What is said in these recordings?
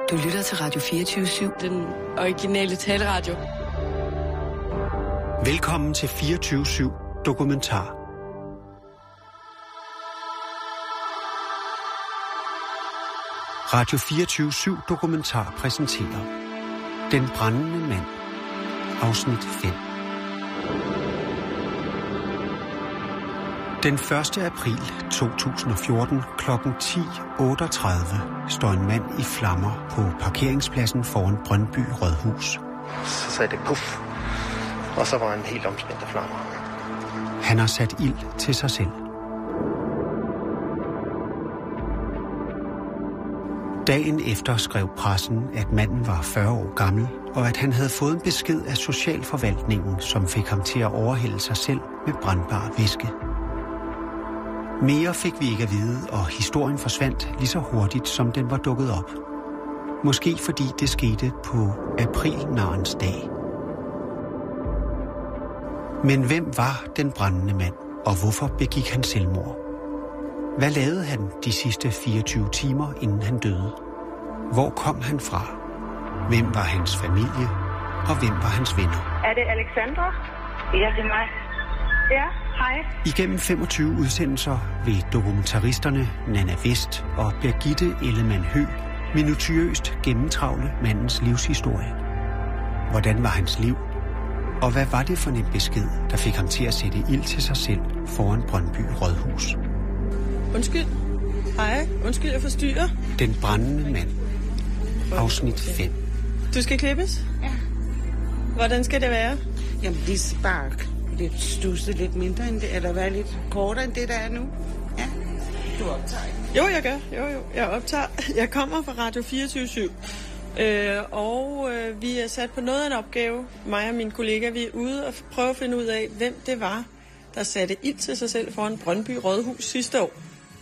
Du lytter til Radio 24/7. Den originale taleradio. Velkommen til 24/7 Dokumentar. Radio 24/7 Dokumentar præsenterer Den brændende mand. Afsnit 5. Den 1. april 2014 kl. 10:38 står en mand i flammer på parkeringspladsen foran Brøndby Rådhus. Så sagde det puff, og så var en helt omspændt af flammer. Han har sat ild til sig selv. Dagen efter skrev pressen, at manden var 40 år gammel, og at han havde fået en besked af socialforvaltningen, som fik ham til at overhælde sig selv med brandbar væske. Mere fik vi ikke at vide, og historien forsvandt lige så hurtigt, som den var dukket op. Måske fordi det skete på aprilnarens dag. Men hvem var den brændende mand, og hvorfor begik han selvmord? Hvad lavede han de sidste 24 timer, inden han døde? Hvor kom han fra? Hvem var hans familie? Og hvem var hans venner? Er det Alexandra? Ja, det er mig. Ja, hej. Igennem 25 udsendelser vil dokumentaristerne Nanna Vest og Birgitte Ellemann Høgh minutiøst gennemtravle mandens livshistorie. Hvordan var hans liv? Og hvad var det for en besked, der fik ham til at sætte ild til sig selv foran Brøndby Rådhus? Undskyld. Hej. Undskyld, jeg forstyrrer. Den brændende mand. Afsnit 5. Du skal klippes? Ja. Hvordan skal det være? Jamen, lige spark. Lidt stusset, lidt mindre end det, eller være lidt kortere end det, der er nu. Ja. Du optager ikke? Jo, jeg gør. Jo, jeg optager. Jeg kommer fra Radio 24/7. Og vi er sat på noget af en opgave. Mig og mine kollegaer, vi er ude og prøve at finde ud af, hvem det var, der satte ild til sig selv foran Brøndby Rådhus sidste år.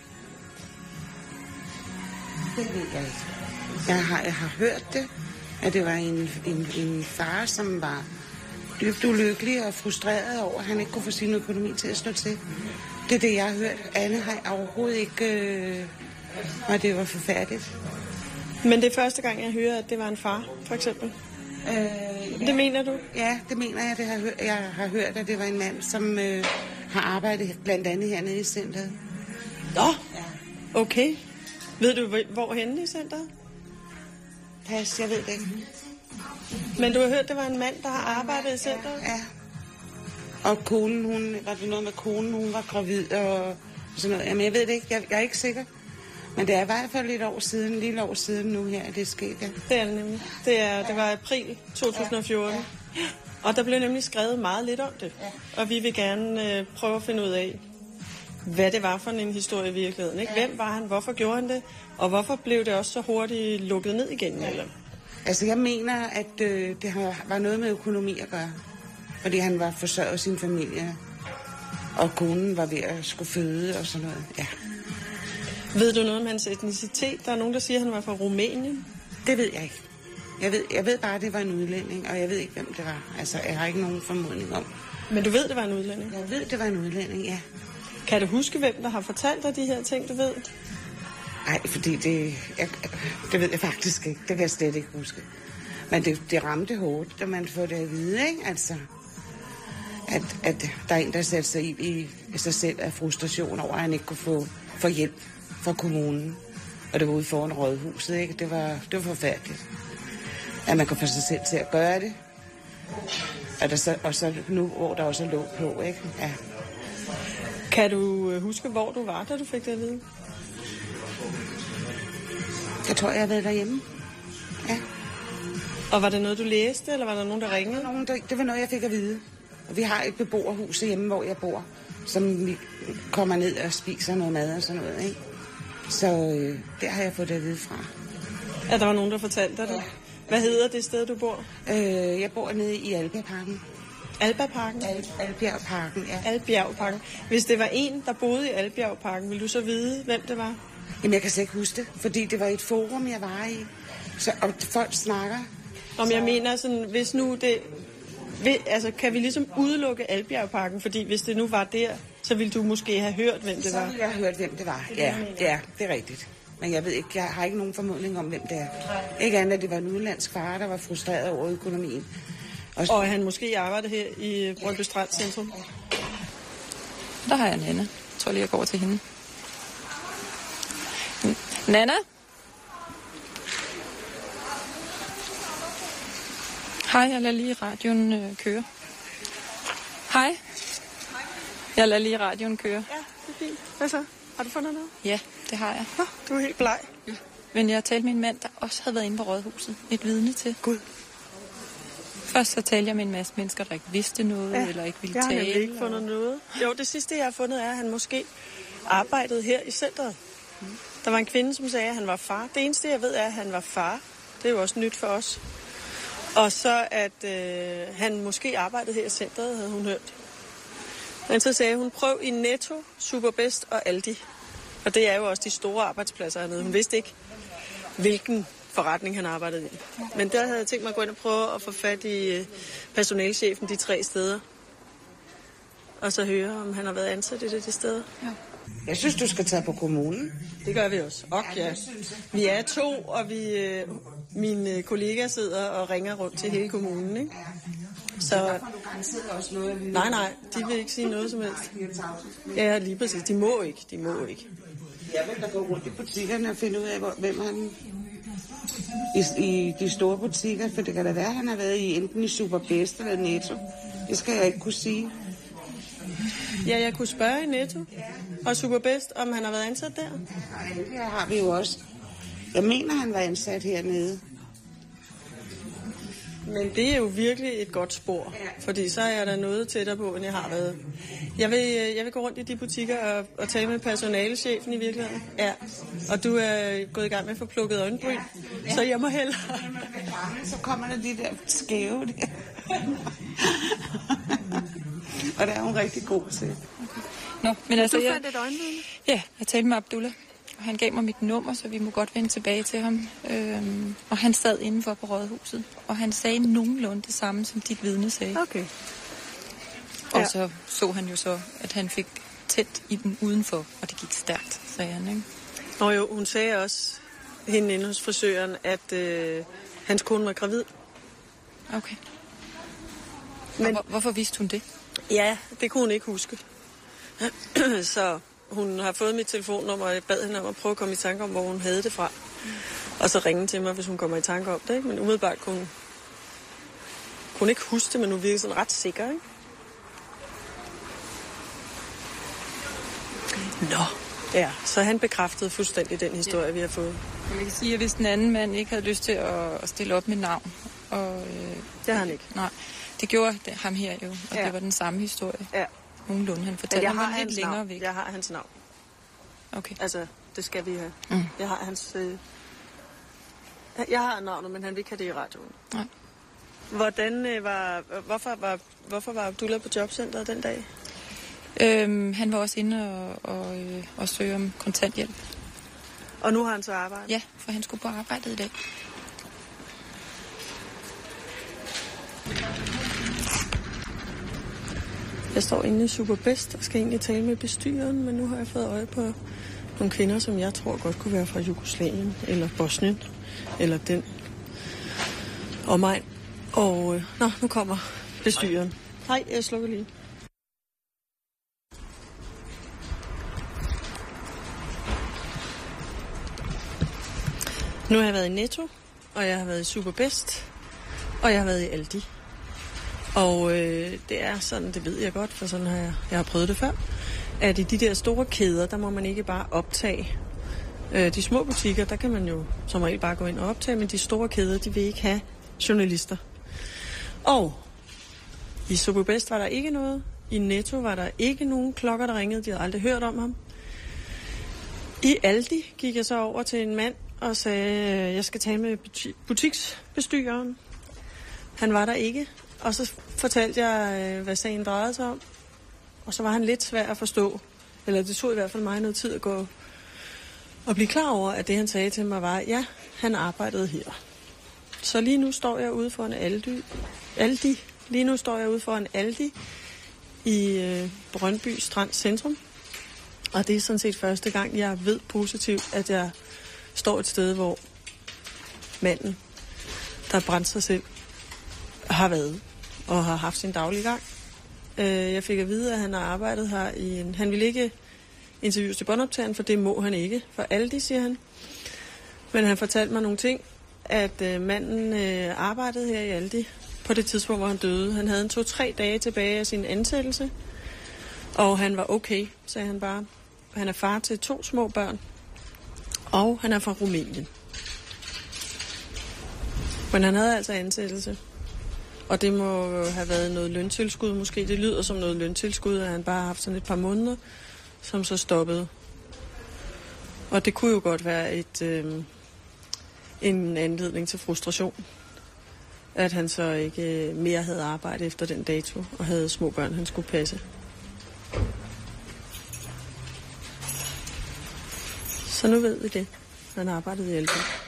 Det ved jeg ikke. Jeg har hørt det, at det var en far, som var dybt ulykkelig og frustreret over, at han ikke kunne få sin økonomi til at slå til. Det er det, jeg har hørt. Anne har overhovedet ikke... og det var forfærdeligt. Men det er første gang, jeg hører, at det var en far, for eksempel. Ja. Det mener du? Ja, det mener jeg. Jeg har hørt, at det var en mand, som har arbejdet blandt andet hernede i centret. Nå, okay. Ved du, hvor henne i centret? Pas, jeg ved det ikke. Men du har hørt, at det var en mand, der har arbejdet i centret? Ja. Og konen, var det noget med konen, hun var gravid og sådan noget. Jamen, jeg ved det ikke. Jeg er ikke sikker. Men det er i hvert fald lille år siden nu her, at det er sket, ja. Det er det nemlig. Det var april 2014. Ja. Og der blev nemlig skrevet meget lidt om det. Ja. Og vi vil gerne prøve at finde ud af, hvad det var for en historie i virkeligheden. Ikke? Hvem var han? Hvorfor gjorde han det? Og hvorfor blev det også så hurtigt lukket ned igen? Ja. Eller? Altså, jeg mener, at det var noget med økonomi at gøre. Fordi han var forsørget sin familie. Og konen var ved at skulle føde og sådan noget, ja. Ved du noget om hans etnicitet? Der er nogen, der siger, at han var fra Rumænien. Det ved jeg ikke. Jeg ved bare, at det var en udlænding, og jeg ved ikke, hvem det var. Altså, jeg har ikke nogen formodning om. Men du ved, det var en udlænding? Jeg ved, det var en udlænding, ja. Kan du huske, hvem der har fortalt dig de her ting, du ved? Nej, fordi det ved jeg faktisk ikke. Det kan jeg slet ikke huske. Men det ramte hårdt, da man får det at vide, ikke? Altså, at der er en, der sætter sig i sig selv af frustration over, at han ikke kunne få hjælp fra kommunen. Og det var ude foran Rådhuset, ikke? Det var forfærdeligt. At man kunne få sig selv til at gøre det. Og så nu, hvor der også er låg på, ikke? Ja. Kan du huske, hvor du var, da du fik det at vide? Jeg tror, jeg har været derhjemme. Ja. Og var det noget, du læste, eller var der nogen, der ringede? Det var noget, jeg fik at vide. Og vi har et beboerhus hjemme, hvor jeg bor, som vi kommer ned og spiser noget mad og sådan noget, ikke? Så der har jeg fået det at vide fra. Ja, der var nogen, der fortalte dig det? Ja. Hvad hedder det sted, du bor? Jeg bor nede i Albjergparken. Albjergparken? Albjergparken, ja. Albjergparken. Hvis det var en, der boede i Albjergparken, ville du så vide, hvem det var? Jamen, jeg kan slet ikke huske det, fordi det var et forum, jeg var i. Og folk snakker. Om jeg mener sådan, hvis nu det... Altså, kan vi ligesom udelukke Albjergparken? Fordi hvis det nu var der, så ville du måske have hørt, hvem det var. Så ville jeg have hørt, hvem det var. Ja, det er rigtigt. Men jeg ved ikke, jeg har ikke nogen formodning om, hvem det er. Ikke andet, at det var en udenlandsk far, der var frustreret over økonomien. Og han måske arbejder her i Brøndby Strand Centrum. Der har jeg Nana. Jeg tror lige, jeg går over til hende. Nana? Hej, jeg lader lige radioen køre. Hej. Jeg lader lige radioen køre. Ja, det er fint. Hvad så? Har du fundet noget? Ja, det har jeg. Nå, du er helt bleg. Ja. Men jeg har talt med en mand, der også havde været inde på Rådhuset. Et vidne til. Gud. Først så talte jeg med en masse mennesker, der ikke vidste noget, eller ikke ville tale. Jeg har ikke fundet noget. Jo, det sidste, jeg har fundet, er, at han måske arbejdede her i centret. Der var en kvinde, som sagde, at han var far. Det eneste, jeg ved, er, at han var far. Det er jo også nyt for os. Og så, at han måske arbejdede her i centret, havde hun hørt. Men så sagde hun, prøv i Netto, Superbest og Aldi. Og det er jo også de store arbejdspladser hernede. Hun vidste ikke, hvilken forretning han arbejdede i. Men der havde jeg tænkt mig at gå ind og prøve at få fat i personalchefen de 3 steder. Og så høre, om han har været ansat i det steder. Ja. Jeg synes, du skal tage på kommunen. Det gør vi også. Ja. Vi er 2, og mine kollegaer sidder og ringer rundt til hele kommunen, ikke? Så nej, de vil ikke sige noget som helst. Ja, lige præcis. De må ikke. Jeg vil da gå rundt i butikkerne og finde ud af, hvem han i de store butikker, for det kan da være, at han har været i enten i Superbest eller Netto. Det skal jeg ikke kunne sige. Ja, jeg kunne spørge i Netto og Superbest, om han har været ansat der. Nej, det har vi jo også. Jeg mener, han var ansat hernede. Men det er jo virkelig et godt spor, fordi så er jeg der noget tættere på, end jeg har været. Jeg vil gå rundt i de butikker og tale med personalechefen i virkeligheden. Ja, og du er gået i gang med at få plukket øjenbryn, så jeg må hellere. Så kommer der de der skæve der. Og det er hun rigtig god til. Nå, men altså, du fandt et øjenvidne? Ja, jeg talte med Abdullah, og han gav mig mit nummer, så vi må godt vende tilbage til ham. Og han sad indenfor på Rådhuset, og han sagde nogenlunde det samme, som dit vidne sagde. Okay. Og så han jo så, at han fik tæt i den udenfor, og det gik stærkt, sagde han, ikke? Og jo, hun sagde også, hende inde hos frisøren, at hans kone var gravid. Okay. Men hvorfor vidste hun det? Ja, det kunne hun ikke huske. Så hun har fået mit telefonnummer, og jeg bad hende om at prøve at komme i tanke om, hvor hun havde det fra. Og så ringe til mig, hvis hun kommer i tanke om det, ikke? Men umiddelbart kunne hun ikke huske det, men hun virkede sådan ret sikker, ikke? Nå. Ja, så han bekræftede fuldstændig den historie, vi har fået. Jeg kan sige, at hvis den anden mand ikke havde lyst til at stille op med navn. Og, det har han ikke. Nej, det gjorde ham her jo, og det var den samme historie. Ja. Nogenlunde. Han fortalte ham lidt længere væk. Jeg har hans navn. Okay. Altså, det skal vi have. Jeg har hans... Jeg har navnet, men han vil ikke have det i radioen. Nej. Hvorfor var Abdullah på jobcentret den dag? Han var også inde og søge om kontanthjælp. Og nu har han så arbejdet? Ja, for han skulle på arbejde i dag. Jeg står inde i Superbest og skal egentlig tale med bestyreren, men nu har jeg fået øje på nogle kvinder, som jeg tror godt kunne være fra Jugoslavien eller Bosnien, eller den omegn. Og nu kommer bestyreren. Hej, jeg slukker lige. Nu har jeg været i Netto, og jeg har været i Superbest, og jeg har været i Aldi. Og det er sådan, det ved jeg godt, for sådan har jeg har prøvet det før, at i de der store kæder, der må man ikke bare optage. De små butikker, der kan man jo som regel bare gå ind og optage, men de store kæder, de vil ikke have journalister. Og i Superbest var der ikke noget. I Netto var der ikke nogen klokker, der ringede. De havde aldrig hørt om ham. I Aldi gik jeg så over til en mand og sagde, jeg skal tale med butiksbestyreren. Han var der ikke. Og så fortalte jeg, hvad sagen drejede sig om. Og så var han lidt svær at forstå. Eller det tog i hvert fald mig noget tid at gå og blive klar over, at det han sagde til mig var, ja, han arbejdede her. Så lige nu står jeg ude for en Aldi. Lige nu står jeg ude for en Aldi i Brøndby Strand Centrum. Og det er sådan set første gang, jeg ved positivt, at jeg står et sted, hvor manden, der brændte sig selv, har været og har haft sin daglige gang. Jeg fik at vide, at han har arbejdet her i en... Han ville ikke interviews til båndoptageren, for det må han ikke. For Aldi, siger han. Men han fortalte mig nogle ting, at manden arbejdede her i Aldi på det tidspunkt, hvor han døde. Han havde 2-3 dage tilbage af sin ansættelse, og han var okay, sagde han bare. Han er far til 2 små børn, og han er fra Rumænien. Men han havde altså ansættelse, og det må have været noget løntilskud måske. Det lyder som noget løntilskud, at han bare har haft sådan et par måneder, som så stoppede. Og det kunne jo godt være en anledning til frustration, at han så ikke mere havde arbejdet efter den dato, og havde små børn, han skulle passe. Så nu ved vi det. Han arbejdede i Aldi.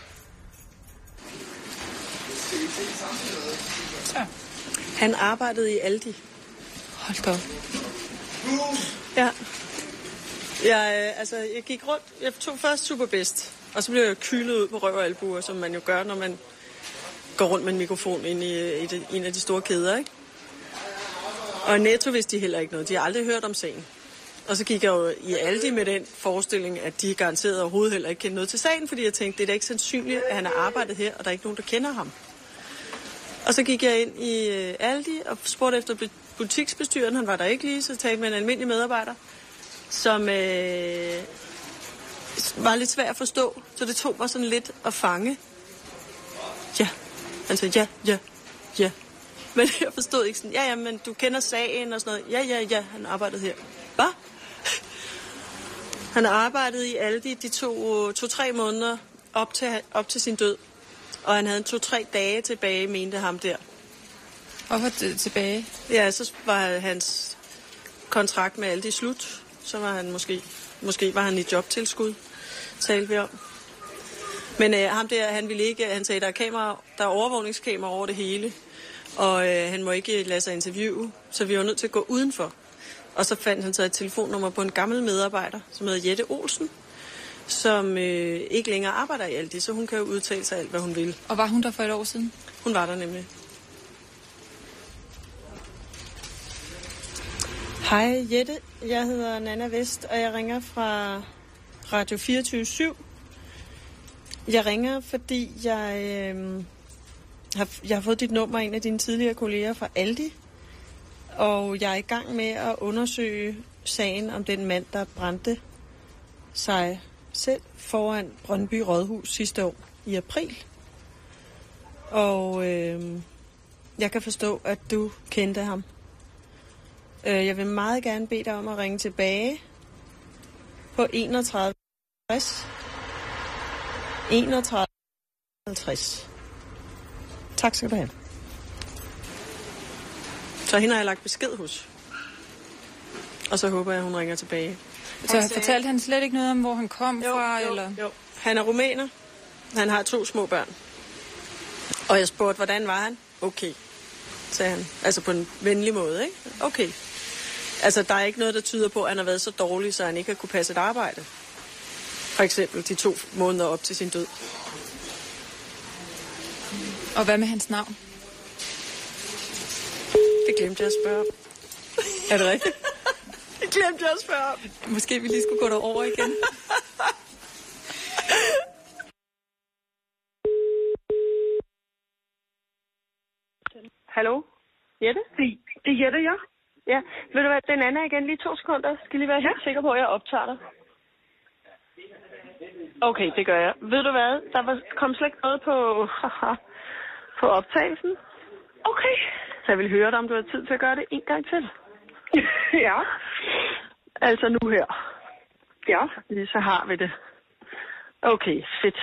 Han arbejdede i Aldi. Hold da op. Ja. Jeg gik rundt. Jeg tog først Superbest, og så blev jeg kylet ud på røv og albuer, som man jo gør, når man går rundt med en mikrofon ind i en af de store kæder, ikke? Og Netto vidste de heller ikke noget. De har aldrig hørt om sagen. Og så gik jeg jo i Aldi med den forestilling, at de garanteret overhovedet heller ikke kendte noget til sagen, fordi jeg tænkte, det er da ikke sandsynligt, at han har arbejdet her, og der er ikke nogen, der kender ham. Og så gik jeg ind i Aldi og spurgte efter butiksbestyreren. Han var der ikke lige, så talte med en almindelig medarbejder, som var lidt svær at forstå. Så det tog mig sådan lidt at fange. Ja, han sagde ja. Men jeg forstod ikke sådan, ja, men du kender sagen og sådan noget. Ja, han arbejdede her. Hvad? Han arbejdede i Aldi de 2-3 måneder op til sin død. Og han havde 2-3 dage tilbage, mente ham der. Hvorfor tilbage? Ja, så var hans kontrakt med Aldi slut. Så var han måske var han i jobtilskud, talte vi om. Men ham der, han ville ikke, han sagde, der er overvågningskamera over det hele. Og han må ikke lade sig interviewe, så vi var nødt til at gå udenfor. Og så fandt han så et telefonnummer på en gammel medarbejder, som hedder Jette Olsen, som ikke længere arbejder i Aldi, så hun kan jo udtale sig alt, hvad hun vil. Og var hun der for et år siden? Hun var der nemlig. Hej Jette, jeg hedder Nanna Vest, og jeg ringer fra Radio 24/7. Jeg ringer, fordi jeg har fået dit nummer af en af dine tidligere kolleger fra Aldi, og jeg er i gang med at undersøge sagen om den mand, der brændte sig selv foran Brøndby Rådhus sidste år i april. Og jeg kan forstå, at du kendte ham. Jeg vil meget gerne bede dig om at ringe tilbage på 31 50. Tak skal du have. Så hende har jeg lagt besked hos. Og så håber jeg, at hun ringer tilbage. Så fortalte han slet ikke noget om, hvor han kom fra? Jo. Han er rumæner. Han har 2 små børn. Og jeg spurgte, hvordan var han? Okay, sagde han. Altså på en venlig måde, ikke? Okay. Altså, der er ikke noget, der tyder på, at han har været så dårlig, så han ikke har kunne passe et arbejde. For eksempel de 2 måneder op til sin død. Og hvad med hans navn? Det glemte jeg at spørge om. Er det rigtigt? Det glemte jeg at spørge om. Måske vi lige skulle gå derover igen. Hallo? Jette? Det er Jette, ja. Ja, ved du hvad, den anden er igen lige 2 sekunder. Skal lige være helt sikker på, at jeg optager dig. Okay, det gør jeg. Ved du hvad, der kom slet ikke noget på optagelsen. Okay. Så jeg vil høre dig, om du har tid til at gøre det en gang til. Ja. Altså nu her. Ja. Så har vi det. Okay, fedt.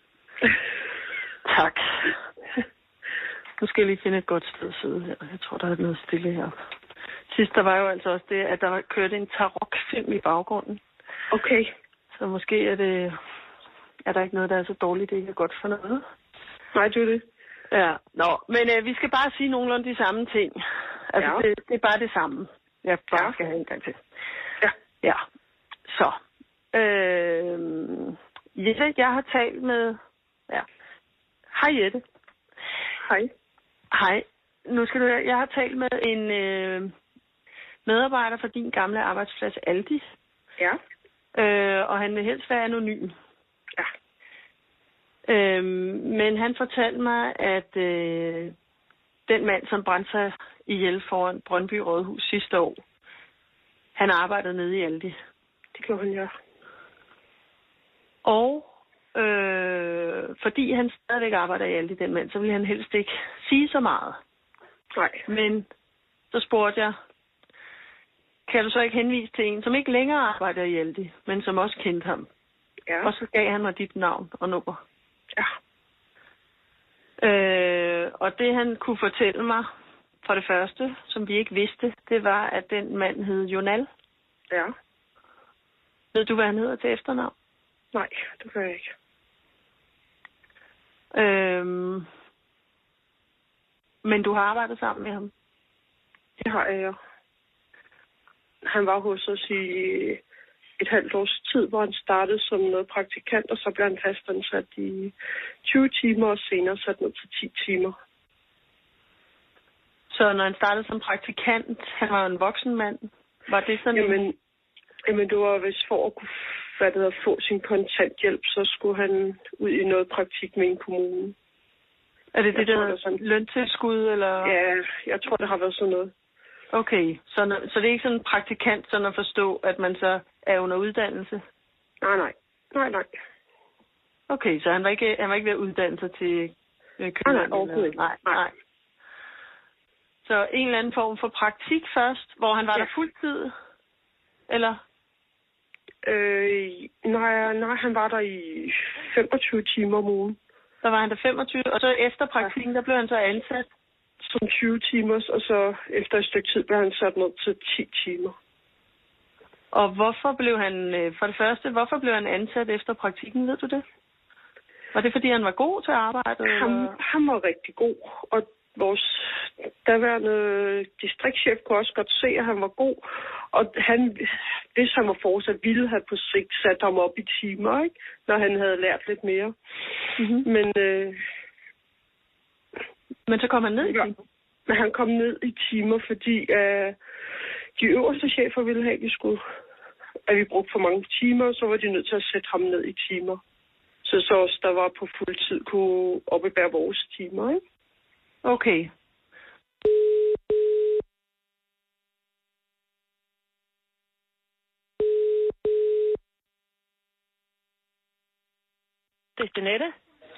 Tak. Nu skal jeg lige finde et godt sted at sidde her. Jeg tror, der er noget stille her. Sidst der var jo altså også det, at der kørte en tarokfilm i baggrunden. Okay. Så måske er der ikke noget, der er så dårligt, det ikke er godt for noget. Nej, det er det. Ja, men vi skal bare sige nogenlunde de samme ting. Altså, ja. det er bare det samme, jeg bare skal have en gang til. Ja. Ja, så. Jette, jeg har talt med... Ja. Hej, Jette. Hej. Hej. Nu skal du høre, jeg har talt med en medarbejder fra din gamle arbejdsplads, Aldi. Ja. Og han vil helst være anonym. Ja. Men han fortalte mig, at den mand, som brændte sig ihjel foran Brøndby Rådhus sidste år, han arbejdede nede i Aldi. Det gjorde han, ja. Og fordi han stadigvæk arbejder i Aldi, den mand, så ville han helst ikke sige så meget. Nej. Men så spurgte jeg, kan du så ikke henvise til en, som ikke længere arbejder i Aldi, men som også kendte ham? Ja. Og så gav han mig dit navn og nummer. Ja. Og det han kunne fortælle mig, for det første, som vi ikke vidste, det var, at den mand hed Jonal. Ja. Ved du, hvad han hedder til efternavn? Nej, det gør jeg ikke. Men du har arbejdet sammen med ham? Det har jeg, ja. Han var hos os i et halvt års tid, hvor han startede som noget praktikant, og så blev han fastansat i 20 timer, og senere sat ned til 10 timer. Så når han startede som praktikant, han var en voksen mand, var det sådan Jamen, det var vist for at kunne få sin kontanthjælp, så skulle han ud i noget praktik med en kommune. Er det det, der hedder løntilskud, eller? Ja, jeg tror, det har været sådan noget. Okay, så det er ikke sådan en praktikant, sådan at forstå, at man så er under uddannelse? Nej. Okay, så han var ikke ved at uddanne sig til købmand? Nej, overhovedet ikke. Nej. Så en eller anden form for praktik først, hvor han var der fuldtid, eller? Nej, han var der i 25 timer om ugen. Der var han der 25, og så efter praktikken, der blev han så ansat? Som 20 timer, og så efter et stykke tid blev han sat ned til 10 timer. Og hvorfor blev han ansat efter praktikken, ved du det? Var det, fordi han var god til at arbejde? Han var rigtig god, og vores daværende distriktschef kunne også godt se, at han var god. Og hvis han var fortsat, ville han på sigt sat ham op i timer, ikke? Når han havde lært lidt mere. Mm-hmm. Men så kom han ned i timer? Men han kom ned i timer, fordi de øverste chefer ville have, at vi brugte for mange timer, så var de nødt til at sætte ham ned i timer. Så os, der var på fuld tid, kunne opbebære vores timer, ikke? Okay. Det er Jeanette.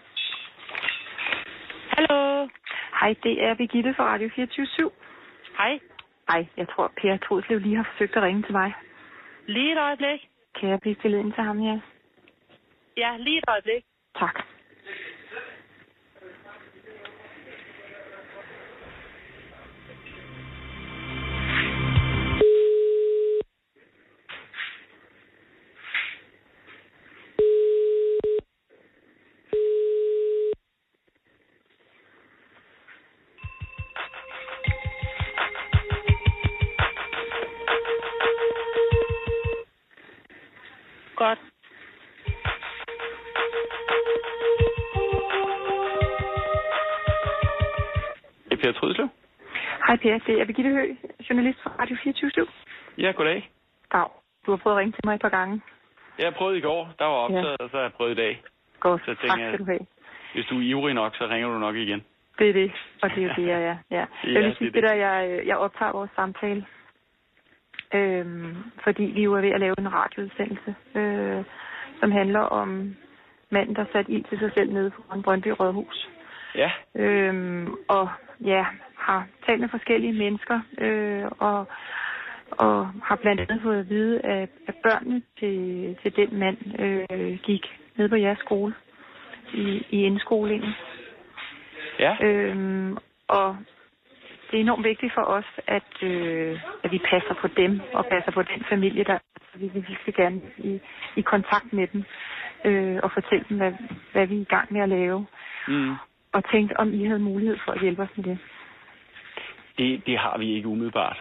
Hallo. Hej, det er Birgitte fra Radio 24/7. Hej. Hej, jeg tror, Per Trudslev lige har forsøgt at ringe til mig. Lige et øjeblik. Kan jeg blive stillet ind til ham, ja? Ja, lige et øjeblik. Tak. Godt. Det er Per Trudslev. Hej Per, det er Birgitte Høgh, journalist fra Radio 24/7. Ja, goddag. Dag. Du har prøvet at ringe til mig et par gange. Jeg prøvede i går, der var optaget, og så har jeg prøvet i dag. Godt, så tak skal du have. Hvis du er ivrig nok, så ringer du nok igen. Det er det, og det er jo det, jeg er. Ja. Jeg vil sige, jeg optager vores samtale. Fordi vi jo er ved at lave en radioudsendelse, som handler om manden, der satte ild til sig selv nede foran Brøndby Rådhus. Ja. Og ja, har talt med forskellige mennesker, og har blandt andet fået at vide, at børnene til den mand gik ned på jeres skole i indskolingen. Ja. Og det er enormt vigtigt for os, at vi passer på dem og passer på den familie, der vi vil virkelig gerne i kontakt med dem og fortælle dem, hvad vi er i gang med at lave. Mm. Og tænkte, om I havde mulighed for at hjælpe os med det. Det har vi ikke umiddelbart.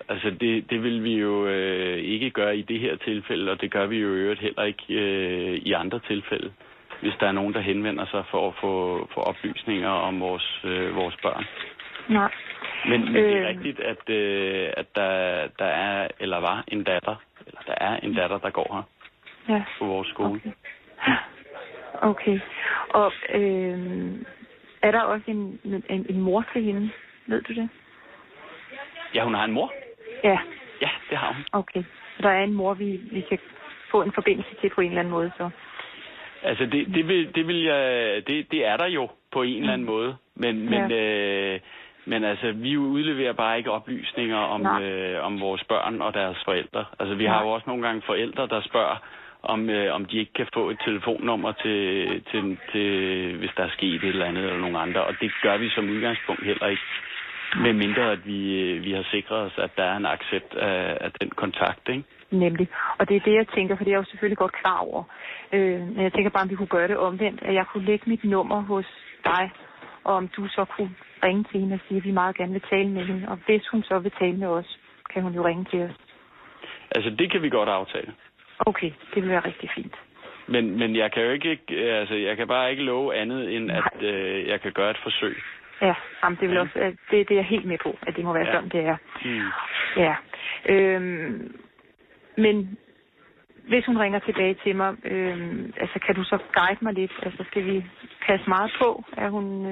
Altså det vil vi jo ikke gøre i det her tilfælde, og det gør vi jo i øvrigt heller ikke i andre tilfælde, hvis der er nogen, der henvender sig for at få oplysninger om vores børn. Nej. Men det er rigtigt, at der er eller var en datter, eller der er en datter, der går her på vores skole. Okay. Og er der også en mor til hende? Ved du det? Ja, hun har en mor. Ja. Ja, det har hun. Okay. Der er en mor, vi kan få en forbindelse til på en eller anden måde, så. Altså, det er der jo på en eller anden måde. Men altså, vi udleverer bare ikke oplysninger om vores børn og deres forældre. Altså, vi har jo også nogle gange forældre, der spørger, om de ikke kan få et telefonnummer til hvis der er sket et eller andet eller nogen andre. Og det gør vi som udgangspunkt heller ikke. Med mindre, at vi har sikret os, at der er en accept af den kontakt, ikke? Nemlig. Og det er det, jeg tænker, for det er jeg jo selvfølgelig godt klar over. Men jeg tænker bare, om vi kunne gøre det omvendt, at jeg kunne lægge mit nummer hos dig, og om du så kunne ringe til hende og sige, at vi meget gerne vil tale med hende. Og hvis hun så vil tale med os, kan hun jo ringe til os. Altså, det kan vi godt aftale. Okay, det vil være rigtig fint. Men jeg kan jo ikke, altså, jeg kan bare ikke love andet, end at jeg kan gøre et forsøg. Ja, jamen, det vil også, det er jeg helt med på, at det må være sådan, det er. Ja. Men hvis hun ringer tilbage til mig, altså kan du så guide mig lidt? Altså skal vi passe meget på? Er hun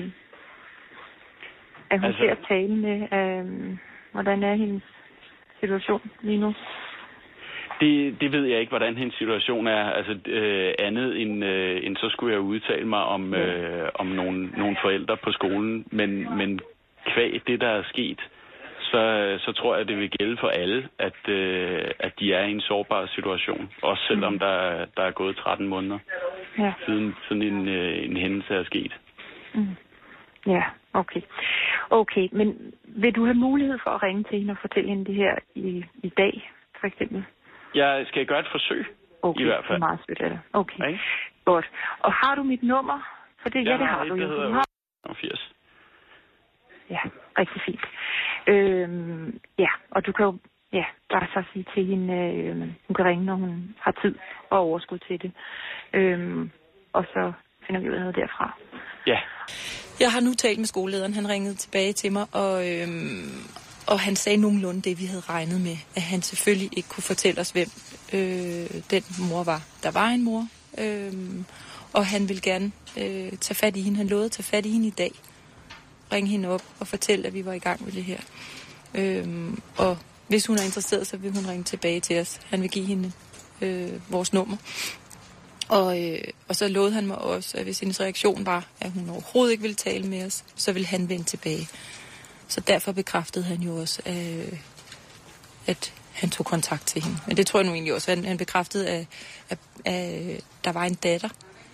altså, til at tale med? Hvordan er hendes situation lige nu? Det ved jeg ikke, hvordan hendes situation er. Altså andet end så skulle jeg udtale mig om nogle forældre på skolen. Men kvæg det, der er sket, så tror jeg, det vil gælde for alle, at de er i en sårbar situation. Også selvom der er gået 13 måneder, siden sådan en hændelse er sket. Ja, okay. Okay, men vil du have mulighed for at ringe til hende og fortælle hende det her i dag, for eksempel? Jeg skal gøre et forsøg, okay, i hvert fald. Okay, det er meget sødt af dig. Okay, godt. Og har du mit nummer? For det, det har du jo. Det hedder 80. Ja, rigtig fint. Ja, og du kan jo bare så sige til hende, hun kan ringe, når hun har tid og overskud til det. Og så finder vi ud af noget derfra. Ja. Jeg har nu talt med skolelederen. Han ringede tilbage til mig, og han sagde nogenlunde det, vi havde regnet med. At han selvfølgelig ikke kunne fortælle os, hvem den mor var. Der var en mor, og han ville gerne tage fat i hende. Han lovede at tage fat i hende i dag. Ringe hende op og fortælle, at vi var i gang med det her. Og hvis hun er interesseret, så vil hun ringe tilbage til os. Han vil give hende vores nummer. Og så lovede han mig også, at hvis hendes reaktion var, at hun overhovedet ikke ville tale med os, så ville han vende tilbage. Så derfor bekræftede han jo også, at han tog kontakt til hende. Men det tror jeg nu egentlig også. Han bekræftede, at der var en datter,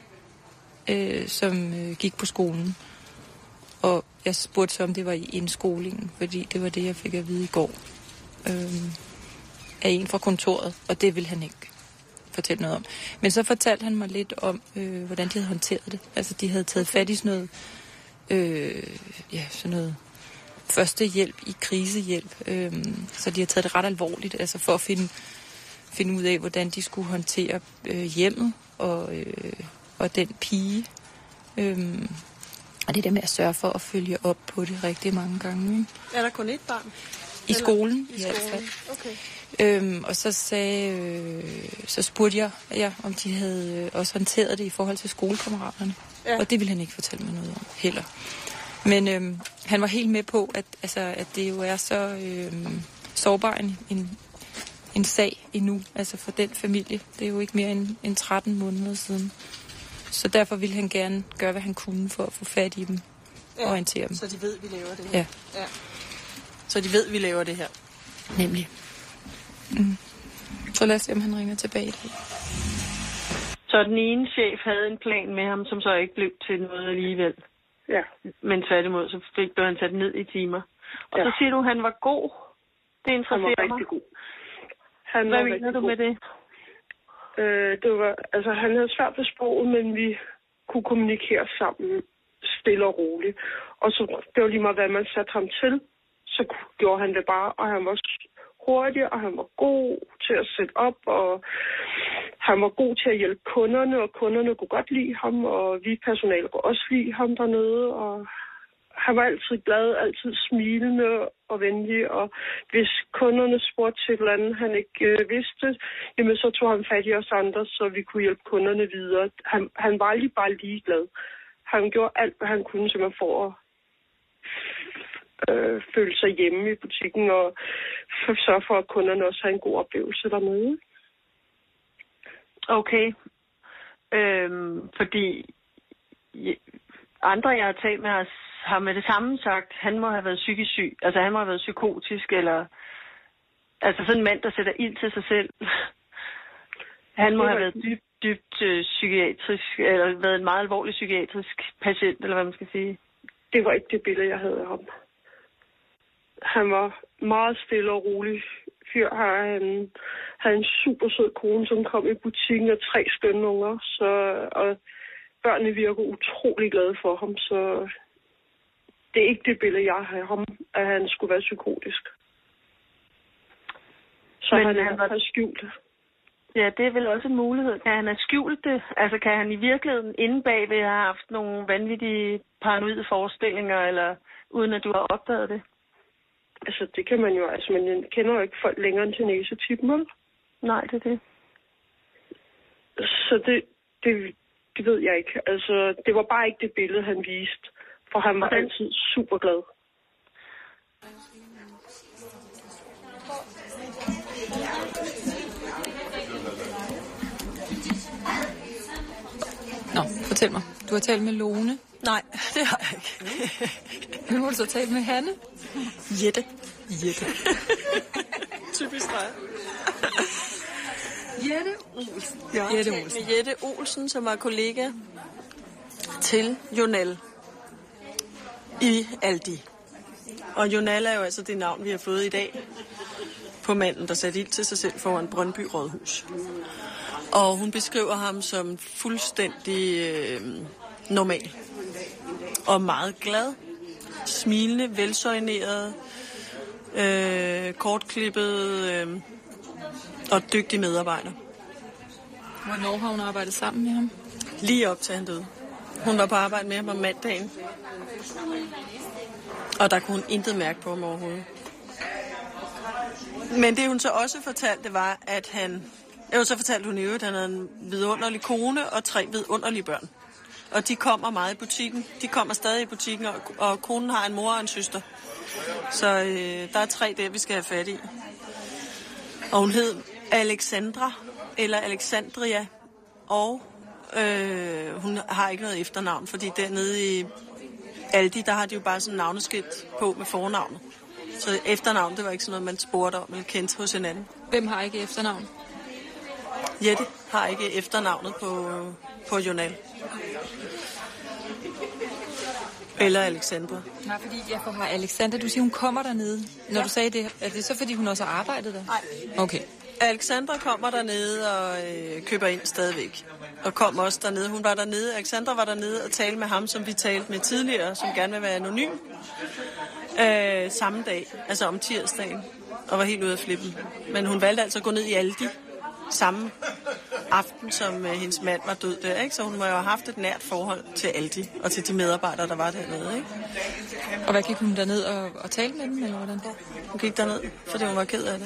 som gik på skolen. Og jeg spurgte så, om det var i indskolingen, fordi det var det, jeg fik at vide i går. Af en fra kontoret, og det ville han ikke fortælle noget om. Men så fortalte han mig lidt om, hvordan de havde håndteret det. Altså, de havde taget fat i sådan noget, sådan noget førstehjælp i krisehjælp. Så de har taget det ret alvorligt, altså for at finde ud af, hvordan de skulle håndtere hjemmet og den pige. Og det der med at sørge for at følge op på det rigtig mange gange. Ikke? Er der kun ét barn? I skolen, i hvert fald. Okay. Og så spurgte jeg, om de havde også håndteret det i forhold til skolekammeraterne. Ja. Og det ville han ikke fortælle mig noget om heller. Men han var helt med på, at det jo er så sårbar en sag endnu, altså for den familie. Det er jo ikke mere end 13 måneder siden. Så derfor ville han gerne gøre, hvad han kunne for at få fat i dem og orientere dem. Så de ved, vi laver det her. Ja. Så de ved, vi laver det her. Nemlig. Så lad os se, om han ringer tilbage. Så den ene chef havde en plan med ham, som så ikke blev til noget alligevel. Ja. Men tværtimod, så blev han sat ned i timer. Og så siger du, at han var god. Det interesserer mig. Han var rigtig god. Hvad mener du med det? Det var, altså, han havde svært ved sproget, men vi kunne kommunikere sammen stille og roligt. Og så det var lige meget, hvad man satte ham til, så gjorde han det bare, og han var hurtig, og han var god til at sætte op, og han var god til at hjælpe kunderne, og kunderne kunne godt lide ham, og vi personale kunne også lide ham dernede, og han var altid glad, altid smilende og venlig, og hvis kunderne spurgte til et eller andet, han ikke vidste, jamen så tog han fat i os andre, så vi kunne hjælpe kunderne videre. Han var lige bare ligeglad. Han gjorde alt, hvad han kunne, simpelthen for at føle sig hjemme i butikken, og sørge for, at kunderne også har en god oplevelse dernede. Okay. Fordi andre, jeg har talt med, har med det samme sagt, han må have været psykisk syg. Altså, han må have været psykotisk, eller... Altså, sådan en mand, der sætter ild til sig selv. Han må have været dybt psykiatrisk, eller været en meget alvorlig psykiatrisk patient, eller hvad man skal sige. Det var ikke det billede, jeg havde af ham. Han var meget stille og rolig fyr. Han havde en super sød kone, som kom i butikken, og 3 skønne unger. Og børnene virker utrolig glade for ham, så det er ikke det billede, jeg har af ham, at han skulle være psykotisk. Så men han var skjult det. Ja, det er vel også en mulighed. Kan han have skjult det? Altså, kan han i virkeligheden inde bagved have haft nogle vanvittige paranoide forestillinger, eller uden at du har opdaget det? Altså, det kan man jo. Altså, man kender jo ikke folk længere end til næsetippen, vel? Nej, det er det. Så det ved jeg ikke. Altså, det var bare ikke det billede, han viste. For han var altid super glad. Nå, fortæl mig. Du har talt med Lone. Nej, det har jeg ikke. Nu har du så talt med Hanne. Jette. Typisk dig. Jette Olsen. Ja, Jette Olsen. Med Jette Olsen, som var kollega til Jonal i Aldi. Og Jonal er jo altså det navn, vi har fået i dag på manden, der satte ild til sig selv foran Brøndby Rådhus. Og hun beskriver ham som fuldstændig normal. Og meget glad, smilende, velsøjneret, kortklippet og dygtig medarbejder. Hvornår har hun arbejdet sammen med ham? Lige op til han døde. Hun var på arbejde med ham om mandagen. Og der kunne hun intet mærke på ham overhovedet. Men det hun så også fortalte var, at han... så fortalte hun i øvrigt, at han havde en vidunderlig kone og 3 vidunderlige børn. Og de kommer meget i butikken. De kommer stadig i butikken, og konen har en mor og en søster. Så der er 3 der, vi skal have fat i. Og hun hed Alexandra, eller Alexandria. Og hun har ikke noget efternavn, fordi dernede i Aldi, der har de jo bare sådan en navneskilt på med fornavnet. Så efternavn, det var ikke sådan noget, man spurgte om eller kendte hos hinanden. Hvem har ikke efternavn? Jette har ikke efternavnet på Jonal. Eller Alexandra. Nej, fordi jeg har Alexandra. Du siger, hun kommer dernede. Når du sagde det, er det så, fordi hun også har arbejdet der? Nej. Okay. Alexandra kommer dernede og køber ind stadigvæk. Og kom også dernede. Hun var dernede. Alexandra var dernede og talte med ham, som vi talte med tidligere, som gerne vil være anonym. Samme dag, altså om tirsdagen. Og var helt ude af flippen. Men hun valgte altså at gå ned i Aldi samme aften, som hendes mand var død der, ikke? Så hun må jo have haft et nært forhold til Aldi og til de medarbejdere, der var dernede, ikke? Og hvad gik hun derned og tale med dem, eller hvordan? Hun gik derned, fordi hun var ked af det.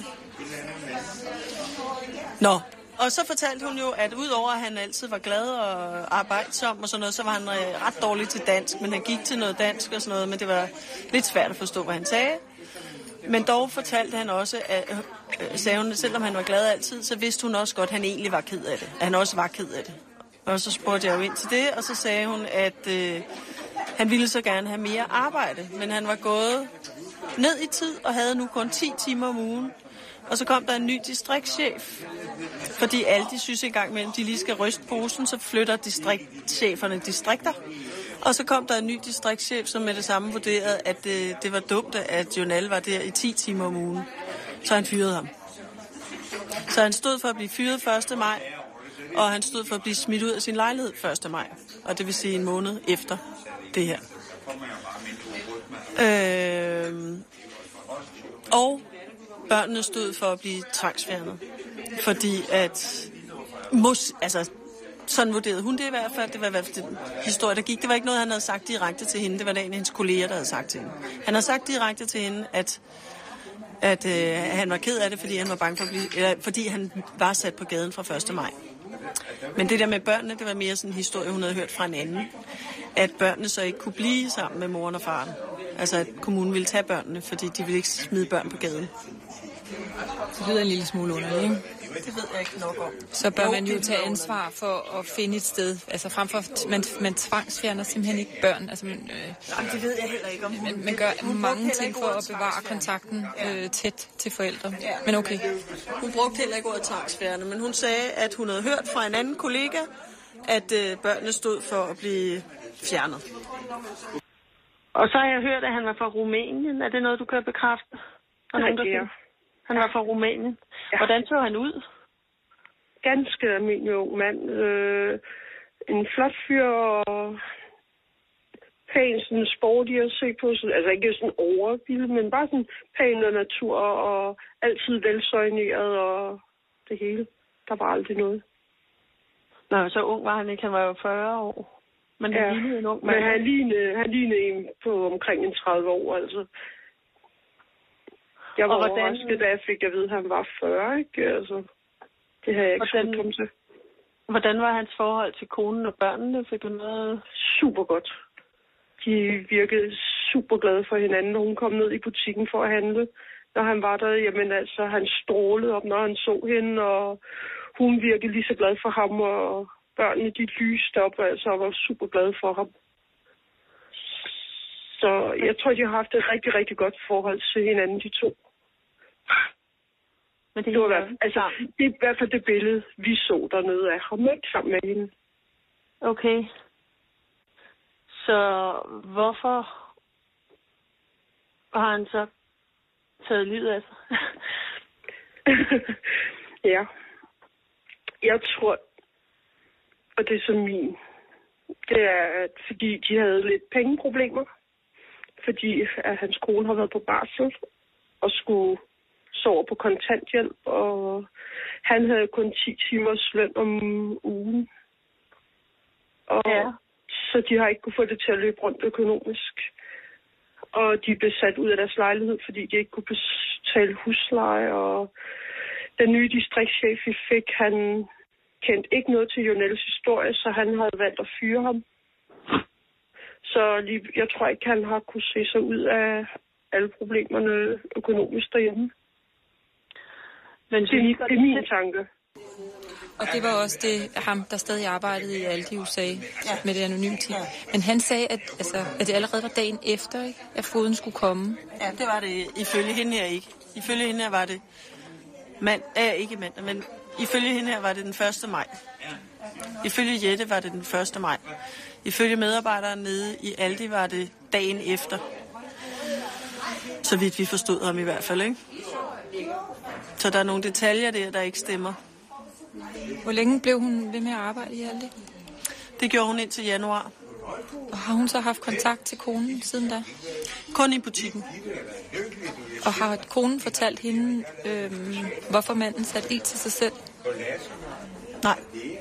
Nå, og så fortalte hun jo, at udover at han altid var glad og arbejdsom og sådan noget, så var han ret dårlig til dansk, men han gik til noget dansk og sådan noget, men det var lidt svært at forstå, hvad han sagde. Men dog fortalte han også, at sagde hun, selvom han var glad altid, så vidste hun også godt, at han egentlig var ked af det. At han også var ked af det. Og så spurgte jeg jo ind til det, og så sagde hun, at han ville så gerne have mere arbejde. Men han var gået ned i tid og havde nu kun 10 timer om ugen. Og så kom der en ny distriktschef. Fordi alle de synes engang mellem, de lige skal ryste posen, så flytter distriktscheferne distrikter. Og så kom der en ny distriktschef, som med det samme vurderede, at det var dumt, at Jonal var der i 10 timer om ugen. Så han fyrede ham. Så han stod for at blive fyret 1. maj, og han stod for at blive smidt ud af sin lejlighed 1. maj. Og det vil sige en måned efter det her. Og børnene stod for at blive tvangsfjernet. Fordi at... sådan vurderede hun det i hvert fald. Det var i hvert fald den historie, der gik. Det var ikke noget, han havde sagt direkte til hende. Det var der en af hendes kolleger, der havde sagt til hende. Han havde sagt direkte til hende, at han var ked af det, fordi han var bange for at blive... Eller, fordi han var sat på gaden fra 1. maj. Men det der med børnene, det var mere sådan en historie, hun havde hørt fra en anden. At børnene så ikke kunne blive sammen med moren og faren. Altså, at kommunen ville tage børnene, fordi de ville ikke smide børn på gaden. Det lyder en lille smule underligt, ikke? Det ved jeg ikke nok om. Så bør man jo tage ansvar for at finde et sted. Altså frem for, man tvangsfjerner simpelthen ikke børn. Altså, det ved jeg heller ikke om hun. Man gør mange ting for at bevare kontakten tæt til forældre. Ja. Men okay. Hun brugte heller ikke ordet tvangsfjerne, men hun sagde, at hun havde hørt fra en anden kollega, at børnene stod for at blive fjernet. Og så har jeg hørt, at han var fra Rumænien. Er det noget, du kan bekræfte? Han var fra Rumænien. Ja. Hvordan så han ud? Ganske almindelig ung mand. En flot fyr og pæn, sådan sporty at se på. Altså ikke sådan overvildt, men bare sådan pæn og natur og altid velsøjneret og det hele. Der var aldrig noget. Nå, så ung var han ikke. Han var jo 40 år. Men han lignede en ung mand. Men han lignede en på omkring en 30 år, altså. Jeg var overrasket, da jeg fik at vide, at han var 40, ikke? Altså, det havde jeg ikke skudt ham til. Hvordan var hans forhold til konen og børnene? Fik du noget? Super godt. De virkede super glade for hinanden, når hun kom ned i butikken for at handle. Når han var der, jamen altså, han strålede op, når han så hende, og hun virkede lige så glad for ham, og børnene, de lyste op, altså, og var super glade for ham. Så jeg tror, de har haft et rigtig, rigtig godt forhold til hinanden, de to. Men det er i hvert fald det billede, vi så dernede af ham, ikke sammen med hende. Okay. Så hvorfor har han så taget livet af sig? Ja. Jeg tror, og det er så min, det er, at fordi de havde lidt pengeproblemer. Fordi at hans kone har været på barsel og skulle sove på kontanthjælp, og han havde kun 10 timers løn om ugen. Og så de har ikke kunne få det til at løbe rundt økonomisk. Og de blev sat ud af deres lejlighed, fordi de ikke kunne betale husleje. Og den nye distriktschef, vi fik, han kendte ikke noget til Jonels historie, så han havde valgt at fyre ham. Så jeg tror ikke, han har kunnet se sig ud af alle problemerne økonomisk derhjemme. Men det er min tanke. Og det var også det, ham, der stadig arbejdede i Aldi, sagde med det anonyme team. Men han sagde, at det allerede var dagen efter, ikke? At foden skulle komme. Ja, det var det ifølge hende her ikke. Ifølge hende her var det ikke mandag, men ifølge hende her var det den 1. maj. Ifølge Jette var det den 1. maj. Ifølge medarbejdere nede i Aldi var det dagen efter. Så vidt vi forstod ham i hvert fald, ikke? Så der er nogle detaljer der ikke stemmer. Hvor længe blev hun ved med at arbejde i Aldi? Det gjorde hun indtil januar. Og har hun så haft kontakt til konen siden da? Kun i butikken. Og har konen fortalt hende, hvorfor manden satte ild til sig selv? Nej.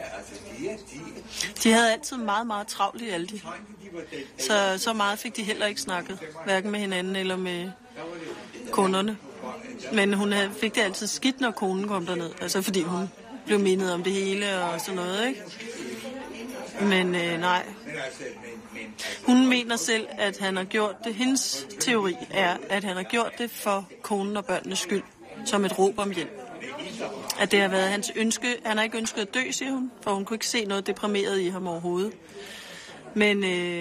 De havde altid meget, meget travlt i Aldi. Så meget fik de heller ikke snakket. Hverken med hinanden eller med kunderne. Men hun fik det altid skidt, når konen kom derned. Altså fordi hun blev mindet om det hele og sådan noget, ikke? Men nej. Hun mener selv, at han har gjort det. Hendes teori er, at han har gjort det for konen og børnenes skyld. Som et råb om hjælp. At det har været hans ønske. Han har ikke ønsket at dø, siger hun. For hun kunne ikke se noget deprimeret i ham overhovedet. Men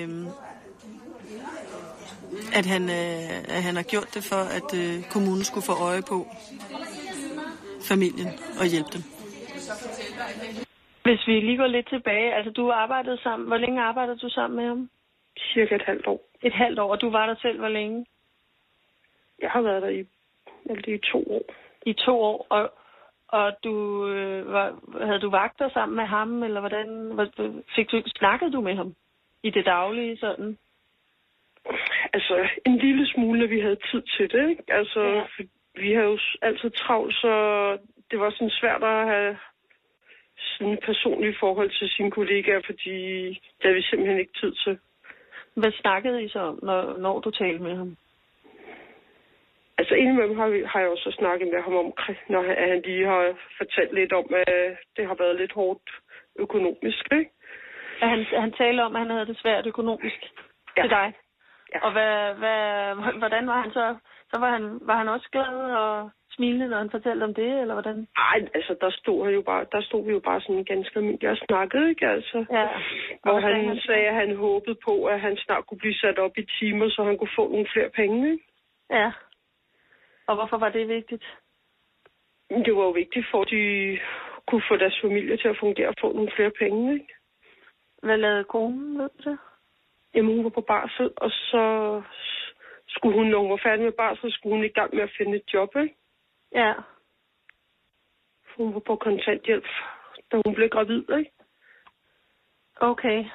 at han har gjort det for, at kommunen skulle få øje på familien og hjælpe dem. Hvis vi lige går lidt tilbage, altså du arbejdede sammen. Hvor længe arbejdede du sammen med ham? Cirka et halvt år. Et halvt år, og du var der selv hvor længe? Jeg har været der i 2 år. I 2 år, og du havde du vagter sammen med ham, eller hvordan snakkede du med ham i det daglige sådan? Altså en lille smule, vi havde tid til det, ikke? Altså vi havde jo altid travlt, så det var sådan svært at have sådan et personligt forhold til sine kollegaer, fordi det havde vi simpelthen ikke tid til. Hvad snakkede I så om, når du talte med ham? Altså indimellem har jeg også snakket med ham om, når han lige har fortalt lidt om, at det har været lidt hårdt økonomisk, ikke? Han talte om, at han havde det svært økonomisk til dig. Ja. Og hvordan var han så? Så var han også glad og smilende, når han fortalte om det, eller hvordan? Nej, altså der stod vi jo bare sådan ganske almindeligt og snakkede, ikke altså? Ja. Og han sagde, at han håbede på, at han snart kunne blive sat op i timer, så han kunne få nogle flere penge, ikke? Ja. Og hvorfor var det vigtigt? Det var jo vigtigt, for at de kunne få deres familie til at fungere og få nogle flere penge, ikke? Hvad lavede konen, ved du det? Jamen, hun var på barsel, og så skulle hun, når hun var færdig med barsel, skulle hun i gang med at finde et job, ikke? Ja. Hun var på kontanthjælp, da hun blev gravid, ikke? Okay.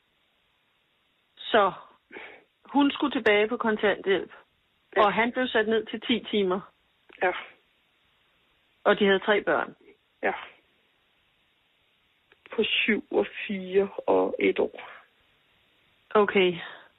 Så hun skulle tilbage på kontanthjælp, og han blev sat ned til 10 timer. Ja. Og de havde 3 børn. Ja. På 7 og 4 og 1 år. Okay.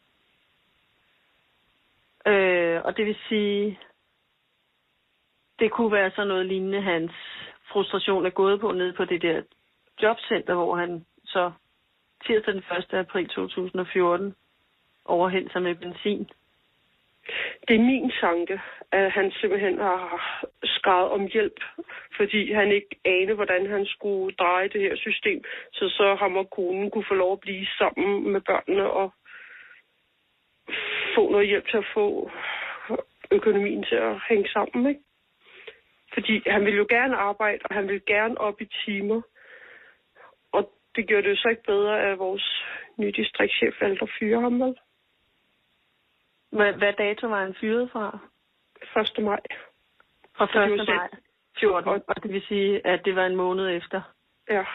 Og det vil sige, det kunne være sådan noget lignende, hans frustration er gået på nede på det der jobcenter, hvor han så tirsdag den 1. april 2014 overhældte sig med benzin. Det er min tanke, at han simpelthen har skrevet om hjælp, fordi han ikke anede, hvordan han skulle dreje det her system. Så ham og konen kunne få lov at blive sammen med børnene og få noget hjælp til at få økonomien til at hænge sammen, ikke? Fordi han ville jo gerne arbejde, og han ville gerne op i timer. Og det gjorde det jo så ikke bedre, at vores nye distriktschef valgte at fyre ham, vel? Hvad dato var han fyret fra? 1. maj. Fra 1. maj 14, og det vil sige, at det var en måned efter? Ja.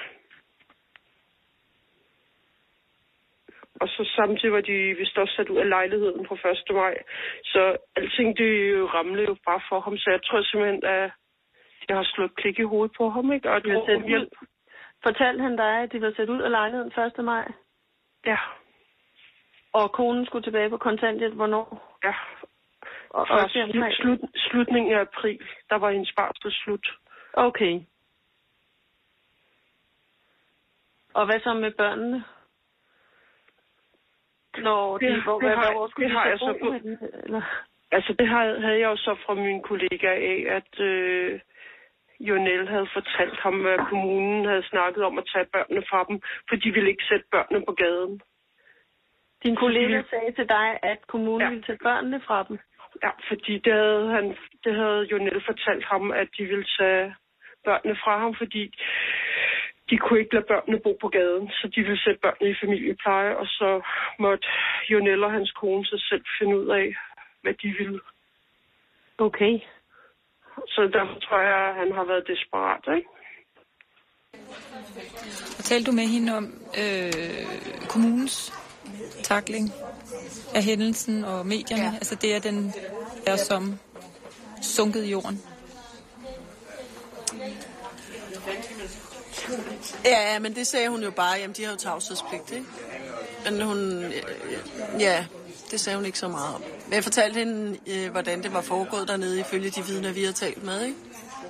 Og så samtidig var de vist også sat ud af lejligheden på 1. maj. Så alting, det ramlede jo bare for ham. Så jeg tror simpelthen, at jeg har slået klik i hovedet på ham, ikke? Og det Fortalte han dig, at de var sat ud af lejligheden 1. maj? Ja. Og konen skulle tilbage på kontanthjælp, hvornår? Ja. Og slutningen af april, der var hendes barsel slut. Okay. Og hvad så med børnene? Det havde jeg jo så fra mine kollegaer af, at Jonel havde fortalt ham, at kommunen havde snakket om at tage børnene fra dem, for de ville ikke sætte børnene på gaden. Din kollega sagde til dig, at kommunen ville tage børnene fra dem? Ja, fordi det havde Jonel fortalt ham, at de ville tage børnene fra ham, fordi de kunne ikke lade børnene bo på gaden, så de ville sætte børnene i familiepleje, og så måtte Jonel og hans kone sig selv finde ud af, hvad de ville. Okay. Så derfor tror jeg, at han har været desperat, ikke? Talte du med hende om kommunens tackling af hændelsen og medierne? Ja. Altså det er den er som sunket i jorden? Ja, men det sagde hun jo bare. Jamen, de har jo tavshedspligt, ikke? Men det sagde hun ikke så meget om. Men jeg fortalte hende, hvordan det var foregået dernede, ifølge de vidner, vi har talt med, ikke?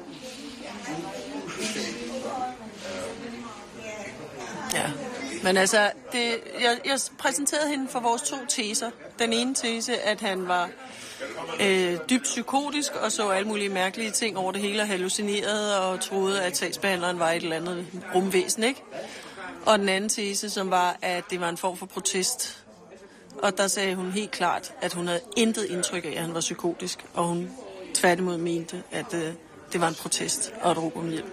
Ja, men altså, jeg præsenterede hende for vores 2 teser. Den ene tese, at han var dybt psykotisk og så alle mulige mærkelige ting over det hele og hallucinerede og troede, at sagsbehandleren var et eller andet rumvæsen, ikke? Og den anden tese, som var, at det var en form for protest. Og der sagde hun helt klart, at hun havde intet indtryk af, at han var psykotisk, og hun tværtimod mente, at det var en protest og et råb om hjælp.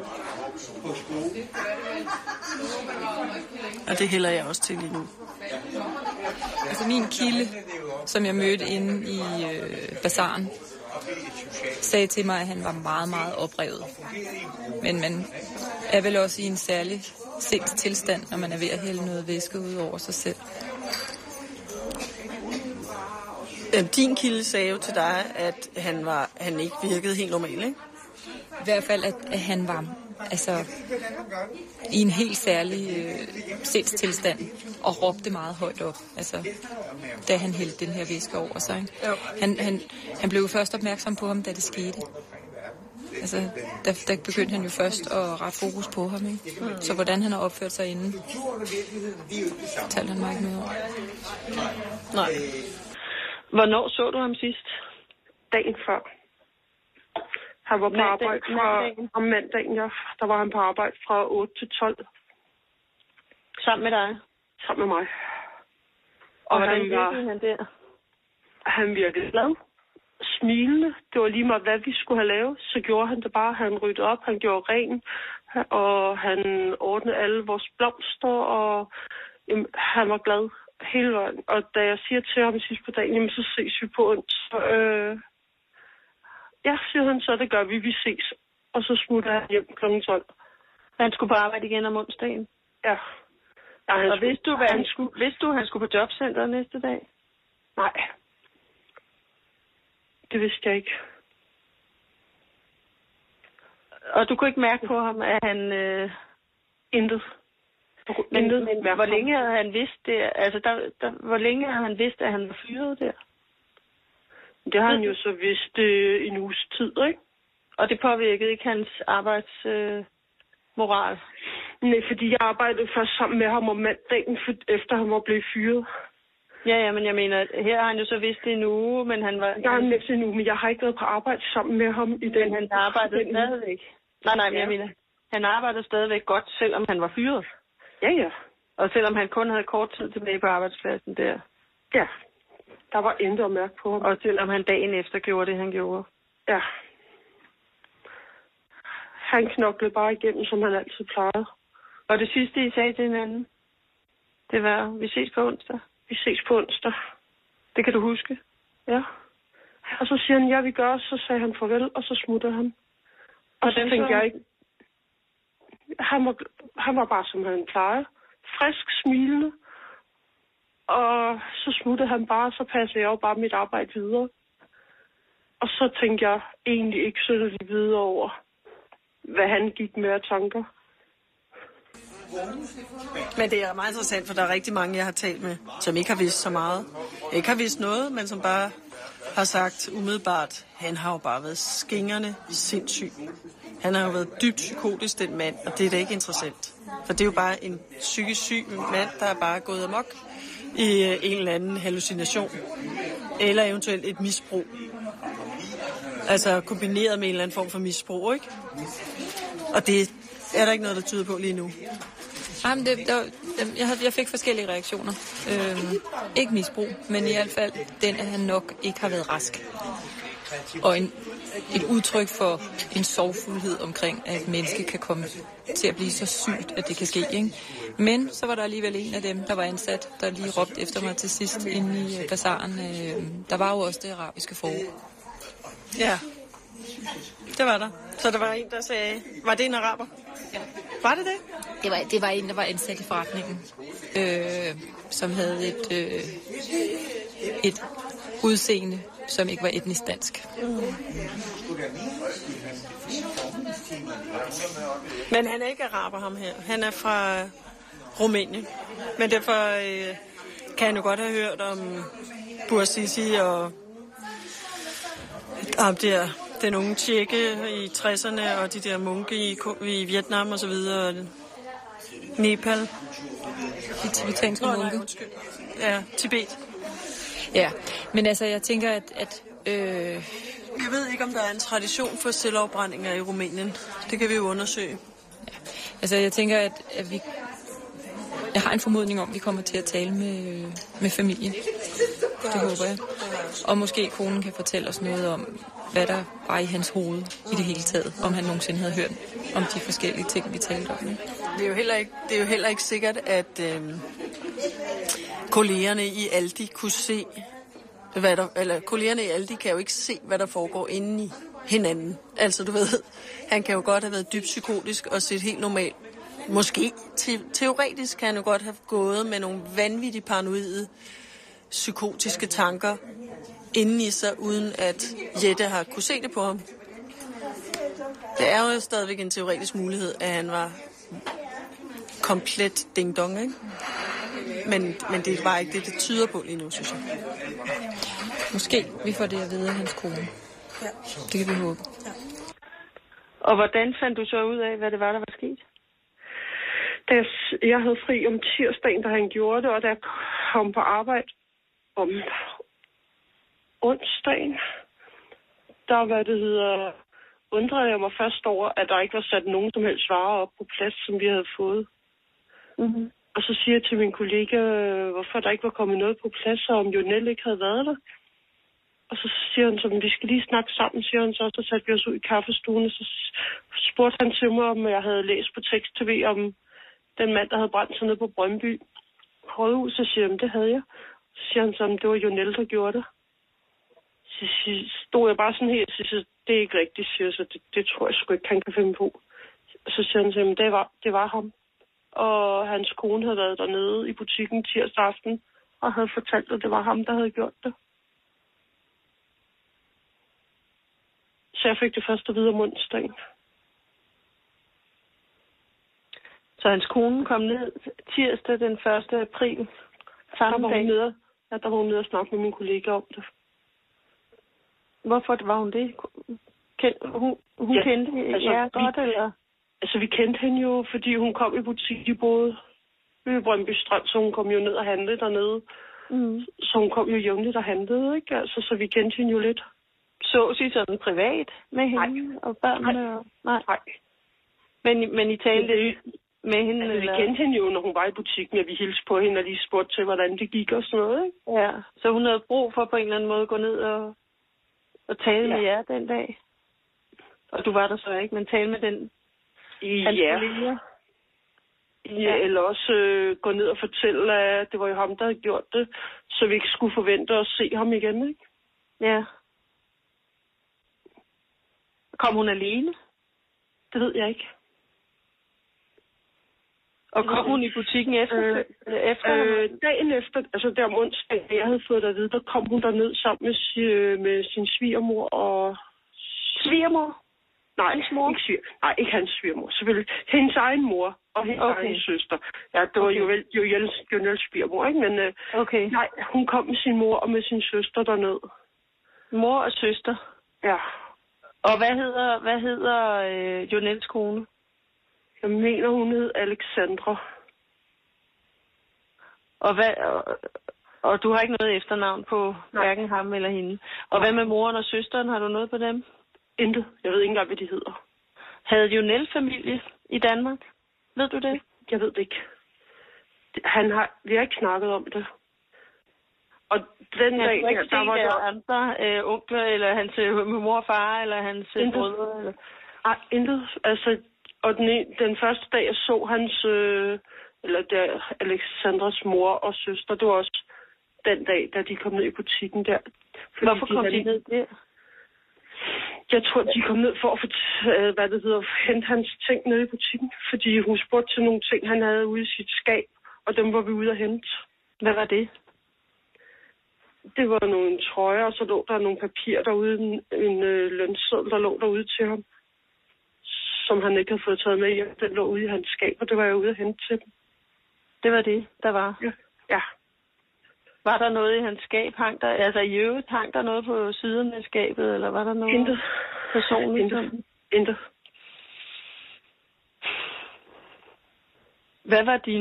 Og det hælder jeg også til lige nu. Altså min kilde, som jeg mødte inde i bazaren, sagde til mig, at han var meget, meget oprevet. Men man er vel også i en særlig sindstilstand, når man er ved at hælde noget væske ud over sig selv. Din kilde sagde jo til dig, at han ikke virkede helt normal, ikke? I hvert fald, at han var i en helt særlig sindstilstand og råbte meget højt op, da han hældte den her væske over sig. Ikke? Han blev jo først opmærksom på ham, da det skete. Der begyndte han jo først at rette fokus på ham. Ikke? Så hvordan han har opført sig inden, talte han mig ikke noget om. Nej. Hvornår så du ham sidst? Dagen før. Han var på arbejde om mandagen, ja. Der var han på arbejde fra 8 til 12. Sammen med dig? Sammen med mig. Og hvordan virkede han der? Han virkede glad. Smilende. Det var lige meget, hvad vi skulle have lavet. Så gjorde han det bare. Han ryddede op, han gjorde ren. Og han ordnede alle vores blomster. Og han var glad hele vejen. Og da jeg siger til ham sidst på dagen, jamen, så ses vi på onsdag. Ja, siger han, så det gør vi. Vi ses. Og så smutter han hjem kl. 12. Han skulle på arbejde igen om onsdagen? Ja. Og vidste du, at han skulle på jobcenteret næste dag? Nej. Det vidste jeg ikke. Og du kunne ikke mærke på ham, at han... Intet. Men hvor længe havde han vidst det? Hvor længe havde han vidst, at han var fyret der? Det har han jo så vidst en uges tid, ikke? Og det påvirkede ikke hans arbejdsmoral? Nej, fordi jeg arbejdede først sammen med ham om mandagen, efter han var blevet fyret. Ja, men jeg mener, her har han jo så vidst det en uge, men han var... Jeg har vidst en uge, men jeg har ikke været på arbejde sammen med ham i den... Men han arbejdede stadigvæk. Nej, men jeg mener, han arbejdede stadigvæk godt, selvom han var fyret. Ja. Og selvom han kun havde kort tid tilbage på arbejdspladsen der. Ja. Der var intet at mærke på ham. Og selvom han dagen efter gjorde det, han gjorde. Ja. Han knoklede bare igennem, som han altid plejede. Og det sidste, I sagde til hinanden, det var, vi ses på onsdag? Vi ses på onsdag. Det kan du huske? Ja. Og så siger han, ja, vi gør, så sagde han farvel, og så smutter han. Og så tænkte jeg ikke... Han var bare, som han plejede. Frisk, smilende. Og så smuttede han bare, så passede jeg jo bare mit arbejde videre. Og så tænkte jeg egentlig ikke synderligt videre over, hvad han gik med af tanker. Men det er meget interessant, for der er rigtig mange, jeg har talt med, som ikke har vidst så meget. Ikke har vidst noget, men som bare har sagt umiddelbart, han har jo bare været skingerne sindssyg. Han har jo været dybt psykotisk, den mand, og det er da ikke interessant. For det er jo bare en psykisk syg mand, der er bare gået amok i en eller anden hallucination. Eller eventuelt et misbrug. Altså kombineret med en eller anden form for misbrug, ikke? Og det er der ikke noget, der tyder på lige nu. Jamen, jeg fik forskellige reaktioner. Ikke misbrug, men i hvert fald den, at han nok ikke har været rask. Og et udtryk for en sorgfuldhed omkring, at et menneske kan komme til at blive så sygt, at det kan ske, ikke? Men så var der alligevel en af dem, der var ansat, der lige råbte efter mig til sidst inde i bazaren. Der var jo også det arabiske forår. Ja, det var der. Så der var en, der sagde, var det en araber? Ja. Var det det? Det var en, der var ansat i forretningen, som havde et udseende, som ikke var etnisk dansk. Men han er ikke araber, ham her. Han er fra Rumænien. Men derfor kan han jo godt have hørt om Bouazizi og den unge tjekke i 60'erne, og de der munke i Vietnam og så videre, og Nepal. De tibetanske munke. Ja, Tibet. Ja, men altså, jeg tænker, at jeg ved ikke, om der er en tradition for selvafbrændinger i Rumænien. Det kan vi jo undersøge. Ja. Altså, jeg tænker, at vi... Jeg har en formodning om, at vi kommer til at tale med familien. Det håber jeg. Og måske konen kan fortælle os noget om, hvad der var i hans hoved i det hele taget. Om han nogensinde havde hørt om de forskellige ting, vi talte om. Det er jo heller ikke sikkert, at kollegerne i Aldi kunne se, kollegerne i Aldi kan jo ikke se, hvad der foregår inde i hinanden. Altså, du ved, han kan jo godt have været dybt psykotisk og set helt normalt. Måske teoretisk kan han jo godt have gået med nogle vanvittigt paranoide psykotiske tanker inde i sig, uden at Jette har kunne se det på ham. Det er jo stadigvæk en teoretisk mulighed, at han var komplet ding-dong, ikke? Men det er bare ikke det tyder på lige nu, synes jeg. Måske vi får det at vide af hans kone. Ja. Det kan vi håbe. Ja. Og hvordan fandt du så ud af, hvad det var, der var sket? Jeg havde fri om tirsdagen, da han gjorde det, og da jeg kom på arbejde om onsdagen, undrede jeg mig først over, at der ikke var sat nogen som helst varer op på plads, som vi havde fået. Mm-hmm. Og så siger jeg til min kollega, hvorfor der ikke var kommet noget på plads, og om Jonel ikke havde været der. Og så siger han så, vi skal lige snakke sammen, siger han så. Så satte vi os ud i kaffestuen, og så spurgte han til mig, om jeg havde læst på tekst-tv om den mand, der havde brændt sig ned på Brøndby Rådhus. Så siger jeg, det havde jeg. Så siger han så, det var Jonel, der gjorde det. Så stod jeg bare sådan helt, og siger, det er ikke rigtigt, siger så det tror jeg sgu ikke, han kan finde på. Så siger han så, det var ham. Og hans kone havde været dernede i butikken tirsdag aften, og havde fortalt, at det var ham, der havde gjort det. Så jeg fik det først at vide om onsdagen. Så hans kone kom ned tirsdag den 1. april. Samme dag. Der var hun nede og snakke med min kollega om det. Hvorfor var hun det? Hun kendte jer godt, eller? Altså, vi kendte hende jo, fordi hun kom i butik i både ved Brøndby Strand, så hun kom jo ned og handlede dernede. Mm. Så hun kom jo jævnligt og handlede, ikke? Altså, så vi kendte hende jo lidt. Så I sådan privat med hende og børnene? Nej. Men I talte med hende? Altså, vi kendte hende jo, når hun var i butikken, og vi hilste på hende og lige spurgte til, hvordan det gik og sådan noget, ikke? Ja, så hun havde brug for på en eller anden måde at gå ned og tale med jer den dag? Og du var der så ikke, men tale med den? Ja, eller også gå ned og fortælle, at det var jo ham, der havde gjort det, så vi ikke skulle forvente at se ham igen, ikke? Ja. Kom hun alene? Det ved jeg ikke. Og kom hun i butikken efter? Dagen efter, altså der om onsdag, jeg havde fået det at vide, der kom hun derned sammen med sin svigermor og... Svigermor? Nej, ikke hans svigermor. Selvfølgelig hendes egen mor og hendes egen søster. Ja, det var jo Jonels svigermor, ikke? Men nej, hun kom med sin mor og med sin søster derned. Mor og søster? Ja. Og hvad hedder Jonels kone? Jeg mener, hun hed Alexandra. Og du har ikke noget efternavn på hverken ham eller hende. Og hvad med moren og søsteren? Har du noget på dem? Intet. Jeg ved ikke engang, hvad de hedder. Havde Jonel familie i Danmark? Ved du det? Jeg ved det ikke. Vi har ikke snakket om det. Og den dag, der var der andre onkler, eller hans mor og far, eller hans brødre? Eller? Nej, intet. Altså, og den første dag, jeg så hans, Alexandras mor og søster, det var også den dag, da de kom ned i butikken der. Hvorfor kom de ned der? Jeg tror, de kom ned for at hente hans ting nede i butikken, fordi hun spurgte til nogle ting, han havde ude i sit skab, og dem var vi ude at hente. Hvad var det? Det var nogle trøjer, og så lå der nogle papirer derude, en lønseddel, der lå derude til ham, som han ikke havde fået taget med hjem. Den lå ude i hans skab, og det var jeg ude at hente til dem. Det var det, der var? Ja. Var der noget i hans skab? Hang der noget på siden af skabet, eller var der noget? Intet. Personligt? Intet. Hvad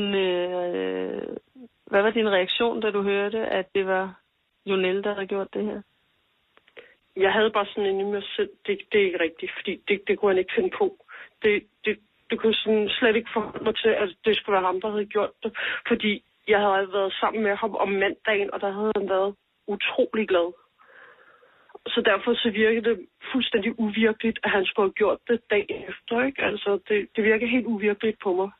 var din reaktion, da du hørte, at det var Jonel, der havde gjort det her? Jeg havde bare sådan inde i mig selv, det er ikke rigtigt, fordi det kunne han ikke finde på. Det kunne sådan slet ikke forholde mig til, at det skulle være ham, der havde gjort det. Fordi jeg havde været sammen med ham om mandagen, og der havde han været utrolig glad. Så derfor så virkede det fuldstændig uvirkeligt, at han skulle have gjort det dagen efter, ikke? Altså, det virker helt uvirkeligt på mig.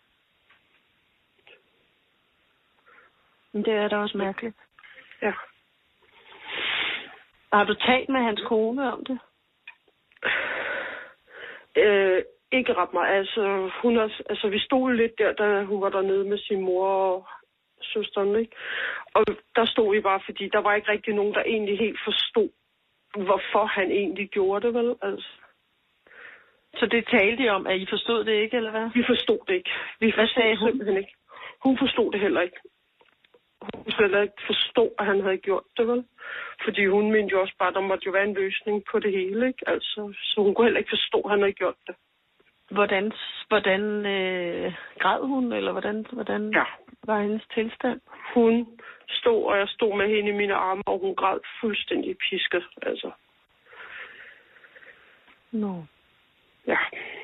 Men det er da også mærkeligt. Ja. Har du talt med hans kone om det? Ikke ret meget. Altså, vi stod lidt der, da hun var dernede med sin mor søsteren, ikke? Og der stod vi bare, fordi der var ikke rigtig nogen, der egentlig helt forstod, hvorfor han egentlig gjorde det, vel? Altså. Så det talte I om, at I forstod det ikke, eller hvad? Vi forstod det ikke. Hvad sagde hun? Simpelthen ikke. Hun forstod det heller ikke. Hun kunne heller ikke forstå, at han havde gjort det, vel? Fordi hun mente jo også bare, at der måtte jo være en løsning på det hele, ikke? Altså, så hun kunne heller ikke forstå, at han havde gjort det. Hvordan græd hun, eller hvordan var hendes tilstand? Hun stod, og jeg stod med hende i mine arme, og hun græd fuldstændig pisket, altså. Nå. Ja.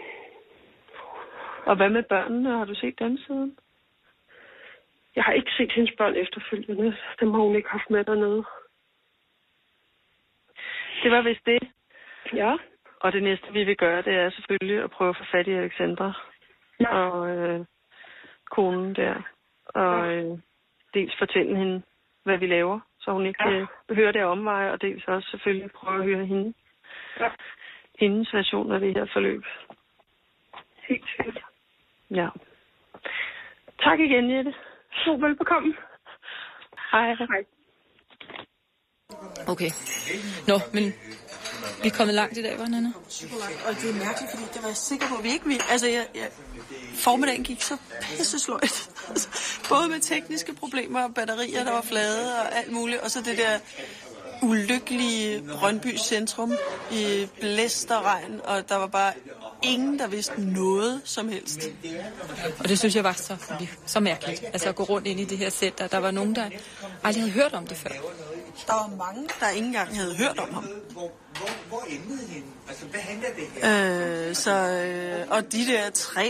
Og hvad med børnene? Har du set dem siden? Jeg har ikke set hendes børn efterfølgende. Dem har hun ikke haft med dernede. Det var vist det. Ja. Og det næste, vi vil gøre, det er selvfølgelig at prøve at få fat i Alexandra. Ja. Og konen der. Og dels fortælle hende, hvad vi laver, så hun ikke hører det omveje, og dels også selvfølgelig prøve at høre hende. Ja. Hendes version af det her forløb. Helt sikkert. Ja. Tak igen, Jette. Så velbekomme. Hej. Hej. Okay. Nå, men vi er kommet langt i dag, var Nana? Super langt, og det er mærkeligt, fordi det var jeg sikker på, at vi ikke ville. Altså, formiddagen gik så pissesløjt. Altså, både med tekniske problemer og batterier, der var flade og alt muligt, og så det der ulykkelige Brøndby centrum i blæst og regn, og der var bare ingen, der vidste noget som helst. Og det synes jeg var så mærkeligt, altså at gå rundt ind i det her center. Der var nogen, der aldrig havde hørt om det før. Der var mange, der ikke engang havde hørt om ham. Hvor endte hende? Altså, hvad handler det her? Og de der tre...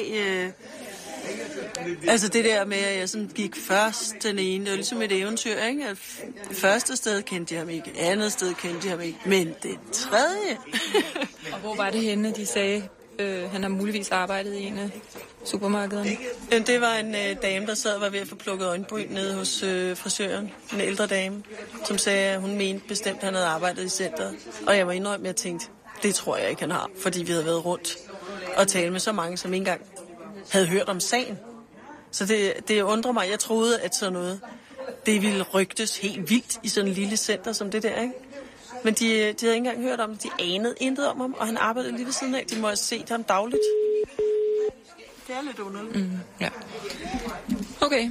altså det der med, at jeg sådan gik først den ene, det var ligesom et eventyr, ikke? At første sted kendte jeg ham ikke, andet sted kendte jeg ham ikke, men det tredje... Og hvor var det henne, de sagde, han har muligvis arbejdet i en af supermarkederne? Det var en dame, der sad og var ved at få plukket øjenbryn nede hos frisøren. En ældre dame, som sagde, at hun mente bestemt, at han havde arbejdet i centret. Og jeg var indrømme, at jeg tænkte, det tror jeg ikke, han har, fordi vi havde været rundt og talt med så mange, som ikke engang havde hørt om sagen. Så det undrer mig. Jeg troede, at sådan noget, det ville rygtes helt vildt i sådan en lille center som det der, ikke? Men de havde ikke engang hørt om det. De anede intet om ham, og han arbejdede lige ved siden af. De må have set ham dagligt. Det er lidt underligt. Ja. Okay.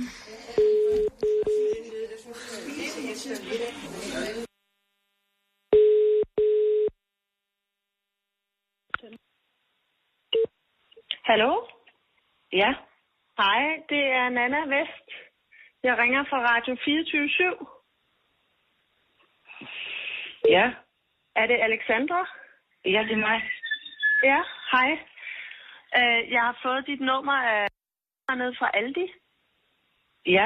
Hallo? Ja. Hej, det er Nana Vest. Jeg ringer fra Radio 24/7. Ja. Er det Alexandra? Ja, det er mig. Ja, hej. Jeg har fået dit nummer nede fra Aldi. Ja.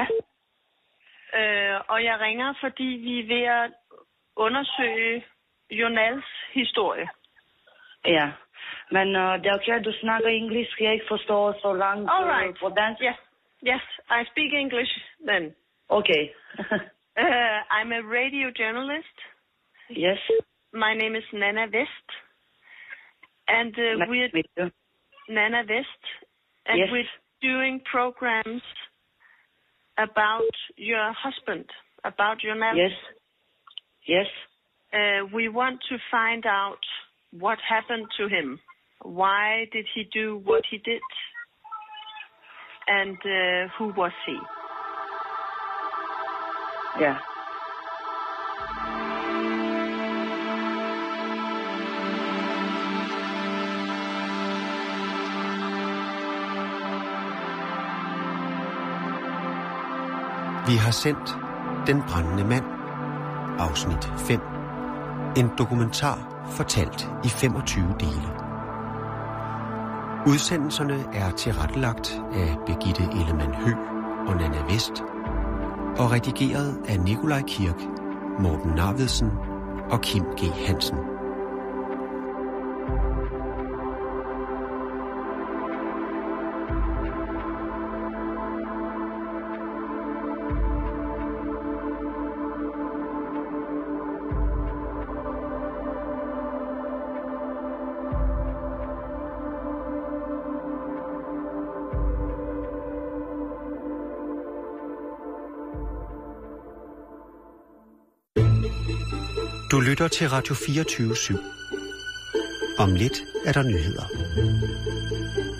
Og jeg ringer, fordi vi er ved at undersøge Jonals historie. Ja. Men det er okay, du snakker engelsk, jeg ikke forstår så langt på dansk. Yes, I speak English then. Okay. I'm a radio journalist. Yes. My name is Nana Vest. And we're Nana Vest. And yes. We're doing programs about your husband, about your man. Yes. Yes. We want to find out what happened to him. Why did he do what he did? And who was he? Yeah. Vi har sendt Den brændende mand, afsnit 5. En dokumentar fortalt i 25 dele. Udsendelserne er tilrettelagt af Birgitte Ellemann Høgh og Nana Vest og redigeret af Nikolaj Kirk, Morten Narvedsen og Kim G. Hansen. Du lytter til Radio 24/7. Om lidt er der nyheder.